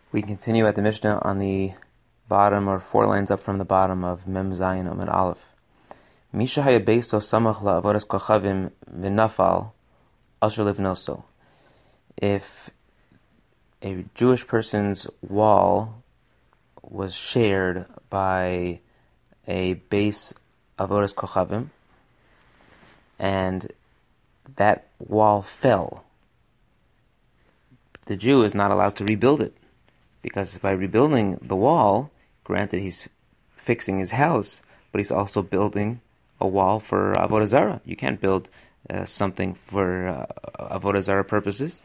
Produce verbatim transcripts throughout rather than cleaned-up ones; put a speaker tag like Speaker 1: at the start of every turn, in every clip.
Speaker 1: We continue at the Mishnah on the bottom, or four lines up from the bottom of Mem Zayin Amud Aleph. Misha haya beiso samach la'avodas kochavim v'nafal asher livnoso. If a Jewish person's wall was shared by a base of avodas kochavim, and that wall fell, the Jew is not allowed to rebuild it. Because by rebuilding the wall, granted he's fixing his house, but he's also building a wall for Avodah Zarah. You can't build uh, something for uh, Avodah Zarah purposes.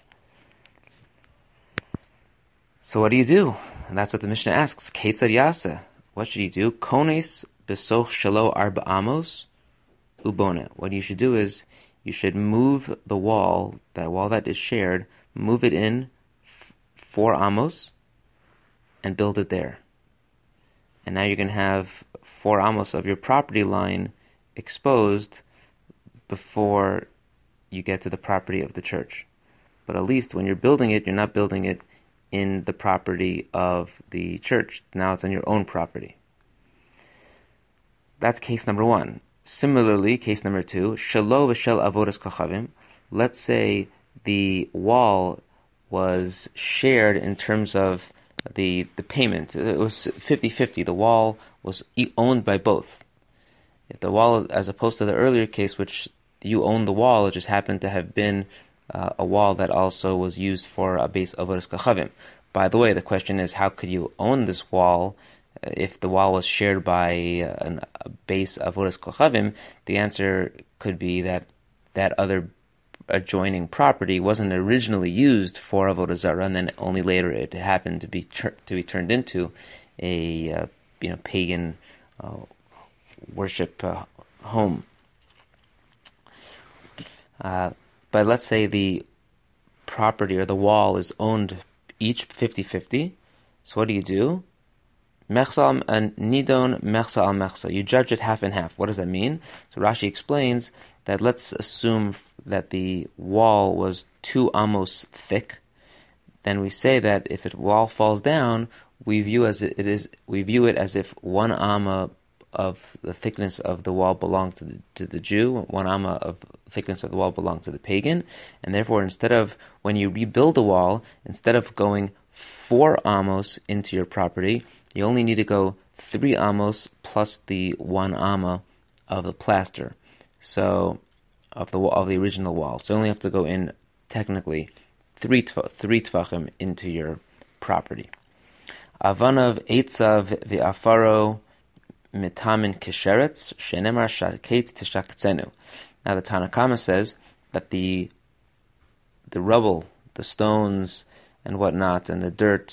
Speaker 1: So what do you do? And that's what the Mishnah asks. Ketzad Yaseh. What should you do? Kones besoch shelo arba amos ubone. What you should do is you should move the wall, that wall that is shared, move it in f- four amos, and build it there. And now you're going to have four amos of your property line exposed before you get to the property of the church. But at least when you're building it, you're not building it in the property of the church. Now it's on your own property. That's case number one. Similarly, case number two, shelo v'shel avodas kochavim. Let's say the wall was shared in terms of the the payment. It was fifty-fifty. The wall was owned by both. If the wall, as opposed to the earlier case, which you owned the wall, it just happened to have been uh, a wall that also was used for a base avodas kochavim. By the way, the question is, how could you own this wall uh, if the wall was shared by uh, an, a base avodas kochavim? The answer could be that that other adjoining property wasn't originally used for avodah zarah, and then only later it happened to be tur- to be turned into a uh, you know pagan uh, worship uh, home. Uh, but let's say the property or the wall is owned each fifty-fifty. So what do you do? Mechsa and nidon mechsa al mechsa. You judge it half and half. What does that mean? So Rashi explains that let's assume that the wall was two amos thick. Then we say that if the wall falls down, we view as it is we view it as if one amma of the thickness of the wall belonged to the, to the Jew, one amma of thickness of the wall belonged to the pagan, and therefore instead of, when you rebuild the wall, instead of going four amos into your property, you only need to go three amos plus the one amma of the plaster, so of the of the original wall. So you only have to go in technically three tf- three tfachim into your property. Avanav eitzav v'afaro mitamin kesheretz shenemar shaketz tishaktzenu. Now the Tanna Kama says that the the rubble, the stones and whatnot, and the dirt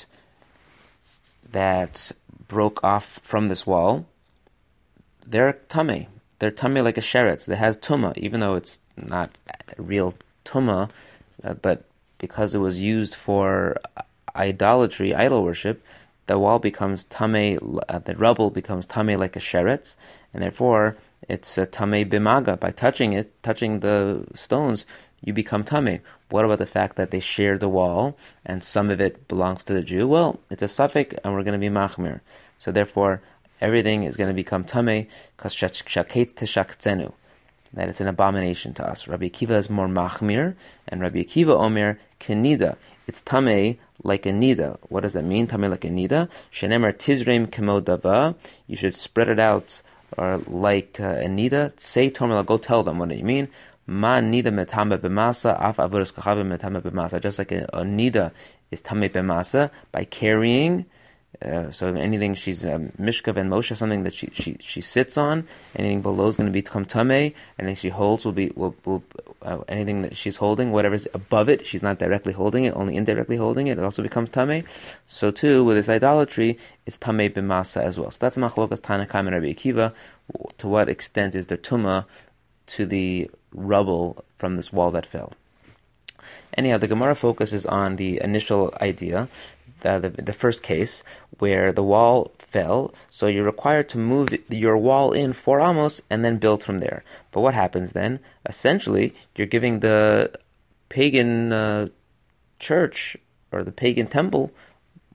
Speaker 1: that broke off from this wall, they're tamei. They're tamei like a sheretz. That has tuma, even though it's not real tuma, uh, but because it was used for idolatry, idol worship, the wall becomes tamei, uh, the rubble becomes tamei like a sheretz, and therefore it's a tamei bimaga. By touching it, touching the stones, you become tamei. What about the fact that they share the wall and some of it belongs to the Jew? Well, it's a suffik, and we're going to be machmir. So therefore, everything is going to become tamei because shaketz tishaktzenu, that it's an abomination to us. Rabbi Akiva is more machmir, and Rabbi Akiva omer kenida. It's tamei like a nida. What does that mean? Tamei like a nida. Shenemar tizreim kemo dava. You should spread it out, or like uh, a nida. Say tomela, go tell them. What do you mean? Ma nida metame b'masa, af avodas kochavim metame b'masa. Just like a, a nida is tamei b'masa by carrying. Uh, so anything she's um, Mishkav and Moshe, something that she, she, she sits on, anything below is going to become tamei. Anything she holds will be will, will uh, anything that she's holding, whatever's above it, she's not directly holding it, only indirectly holding it. It also becomes tamei. So too with this idolatry, it's tamei b'masa as well. So that's machlokas Tanna Kama and Rabbi Akiva. To what extent is there tuma to the rubble from this wall that fell? Anyhow, the Gemara focuses on the initial idea. The, the, the first case where the wall fell, so you're required to move your wall in four amos and then build from there. But what happens then? Essentially, you're giving the pagan uh, church or the pagan temple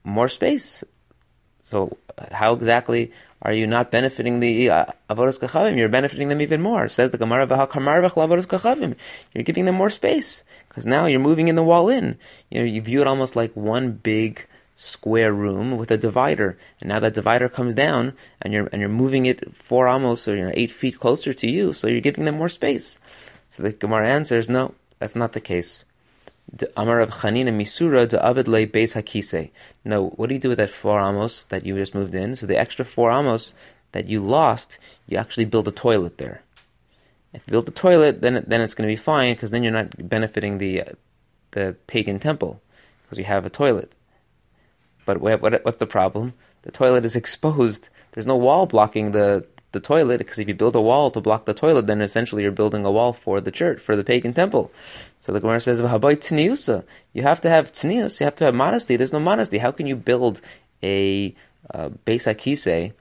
Speaker 1: more space. So how exactly are you not benefiting the uh, avodas kachavim? You're benefiting them even more. Says the Gemara, "V'hakamar v'chla kachavim." You're giving them more space because now you're moving in the wall in. You know, you view it almost like one big square room with a divider, and now that divider comes down, and you're and you're moving it four amos or you know eight feet closer to you, so you're giving them more space. So the Gemara answers, no, that's not the case. Amar Rav Chanina Misura de Abed Le Beis Hakise. No, what do you do with that four amos that you just moved in? So the extra four amos that you lost, you actually build a toilet there. If you build a toilet, then then it's going to be fine because then you're not benefiting the uh, the pagan temple because you have a toilet. But what, what what's the problem? The toilet is exposed. There's no wall blocking the the toilet because if you build a wall to block the toilet, then essentially you're building a wall for the church, for the pagan temple. So the Gemara says, "V'habai tzniusa." You have to have tznius. You have to have modesty. There's no modesty. How can you build a uh, Beis Hakise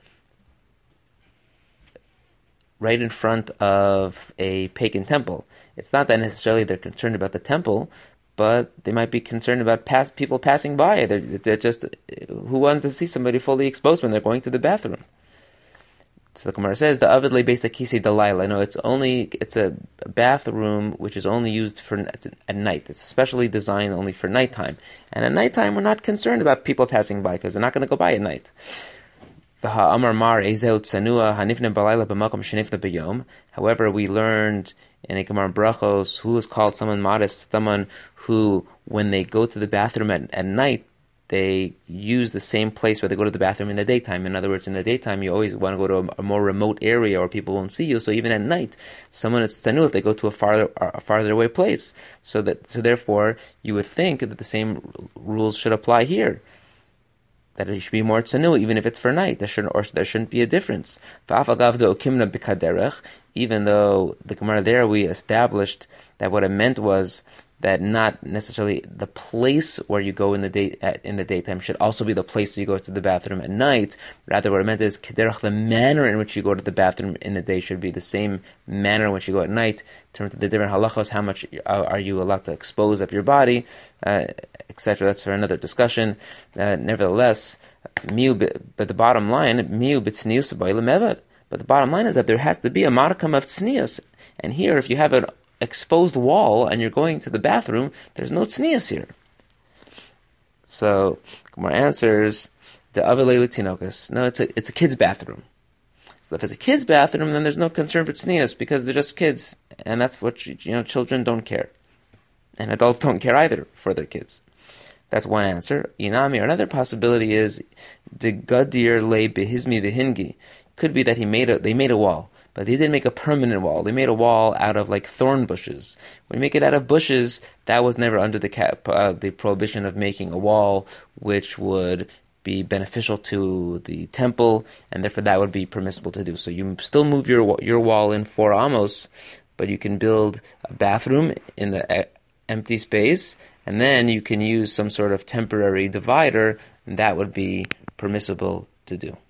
Speaker 1: right in front of a pagan temple? It's not that necessarily they're concerned about the temple, but they might be concerned about pass, people passing by. They're, they're just, who wants to see somebody fully exposed when they're going to the bathroom? So the Gemara says, the Avid Le Beis Hakise Dalaila. No, it's only, it's a bathroom which is only used for at night. It's especially designed only for nighttime. And at nighttime, we're not concerned about people passing by because they're not going to go by at night. However, we learned in a Gemara Brachos who is called someone modest, someone who, when they go to the bathroom at, at night, they use the same place where they go to the bathroom in the daytime. In other words, in the daytime, you always want to go to a, a more remote area or people won't see you. So even at night, someone is tzanu if they go to a farther a farther away place. So that so therefore, you would think that the same rules should apply here. That it should be more tzanu, even if it's for night. There shouldn't, or there shouldn't be a difference. Even though the Gemara there we established that what it meant was that not necessarily the place where you go in the day at, in the daytime should also be the place you go to the bathroom at night. Rather, what it meant is kederach, the manner in which you go to the bathroom in the day should be the same manner in which you go at night. In terms of the different halachos, how much are you allowed to expose of your body, uh, et cetera. That's for another discussion. Uh, nevertheless, miu, but the bottom line, miu b'tznius b'olam. But the bottom line is that there has to be a modicum of tznius. And here, if you have an exposed wall and you're going to the bathroom, there's no tznius here. So Gemara answers, the avilei l'tinokus. No, it's a it's a kid's bathroom. So if it's a kid's bathroom, then there's no concern for tznius because they're just kids, and that's what you know. Children don't care, and adults don't care either for their kids. That's one answer. Inami, or another possibility is the gadir le behizmi vehingi. Could be that he made a they made a wall. But they didn't make a permanent wall. They made a wall out of like thorn bushes. When you make it out of bushes, that was never under the cap, uh, the prohibition of making a wall which would be beneficial to the temple, and therefore that would be permissible to do. So you still move your your wall in four amos, but you can build a bathroom in the empty space, and then you can use some sort of temporary divider, and that would be permissible to do.